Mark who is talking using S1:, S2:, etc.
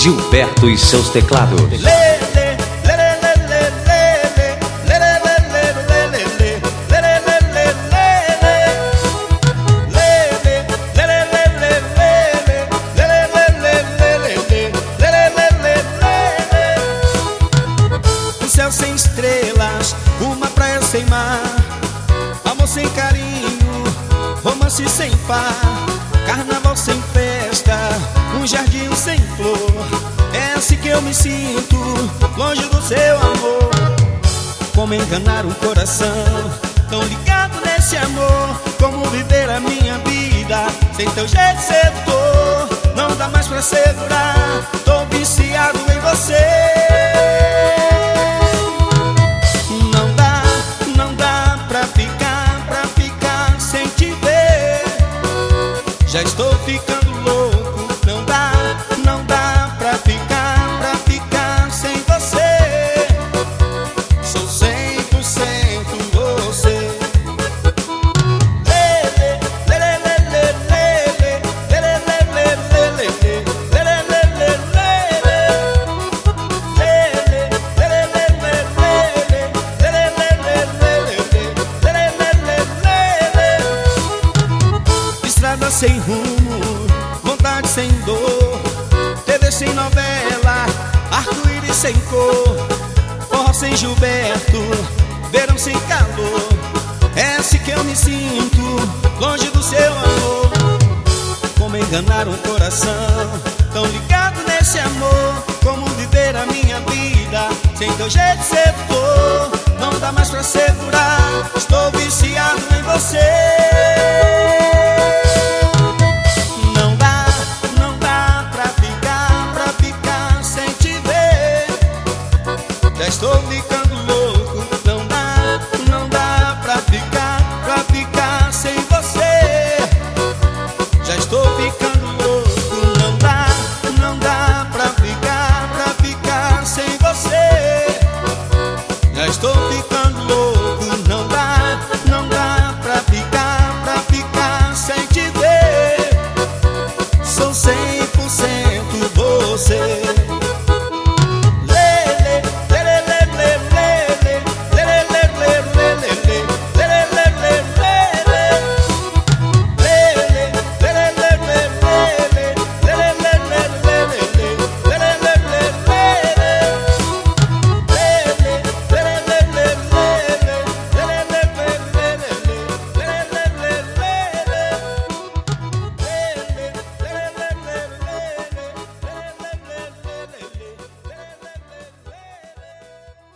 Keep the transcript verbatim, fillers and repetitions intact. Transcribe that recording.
S1: Gilberto e seus teclados.
S2: Um céu sem estrelas, uma praia sem mar, amor sem carinho, romance sem par, carnaval sem festa, um jardim sem flor. É assim que eu me sinto, longe do seu amor. Como enganar um coração tão ligado nesse amor? Como viver a minha vida sem teu jeito sedutor? Não dá mais pra segurar, tô viciado em você. Não dá, não dá pra ficar, pra ficar sem te ver. Já estou ficando louco, não dá, não dá pra ficar, pra ficar sem você. Sou cem por cento você. Estrada sem rumo, vontade sem dor, T V sem novela, arco-íris sem cor, forró sem Gilberto, verão sem calor. É assim que eu me sinto, longe do seu amor. Como enganar um coração tão ligado nesse amor? Como viver a minha vida sem teu jeito sedutor? Não dá mais pra segurar, estou viciado em você.